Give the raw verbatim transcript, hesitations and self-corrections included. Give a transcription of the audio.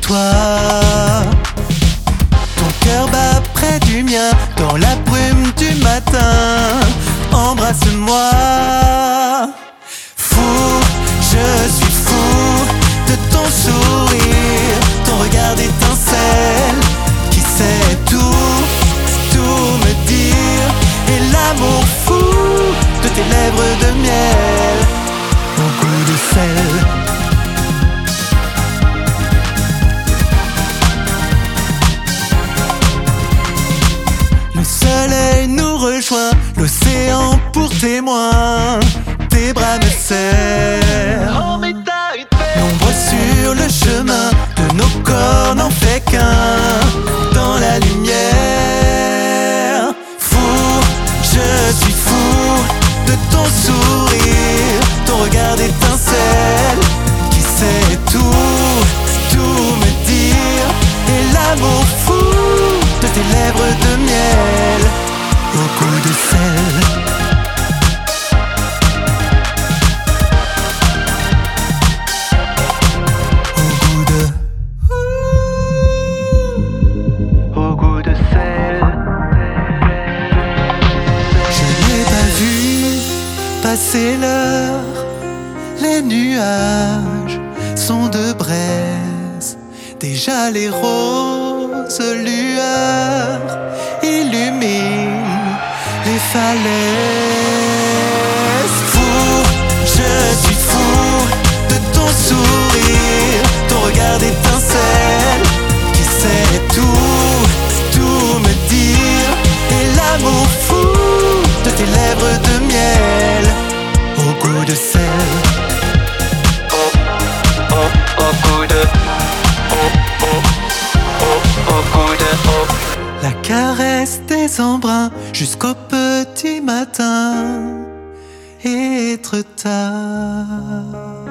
toi. Ton cœur bat près du mien dans la brume du matin. Embrasse-moi. Fou, je suis fou de ton sourire, ton regard d'étincelle qui sait tout, tout me dire. Et l'amour fou de tes lèvres de miel au goût de sel. Le soleil nous rejoint, l'océan pour témoin. Tes bras me serrent, l'ombre sur le chemin de nos corps n'en fait qu'un. Dans la lumière, fou, je suis fou de ton sourire, ton regard d'étincelle qui sait tout, tout me dire. Et l'amour fou de tes lèvres de miel au goût de sel. Au goût de Au goût de sel. Je n'ai pas vu passer l'heure. Les nuages sont de braise. Déjà les roses lueurs illuminent les falaises. Fou, je suis fou de ton sourire, ton regard d'étincelle qui sait tout, tout me dire. Et l'amour fou de tes lèvres de miel au goût de sel. Oh, oh, au goût de la caresse des embruns jusqu'au petit matin et être tard.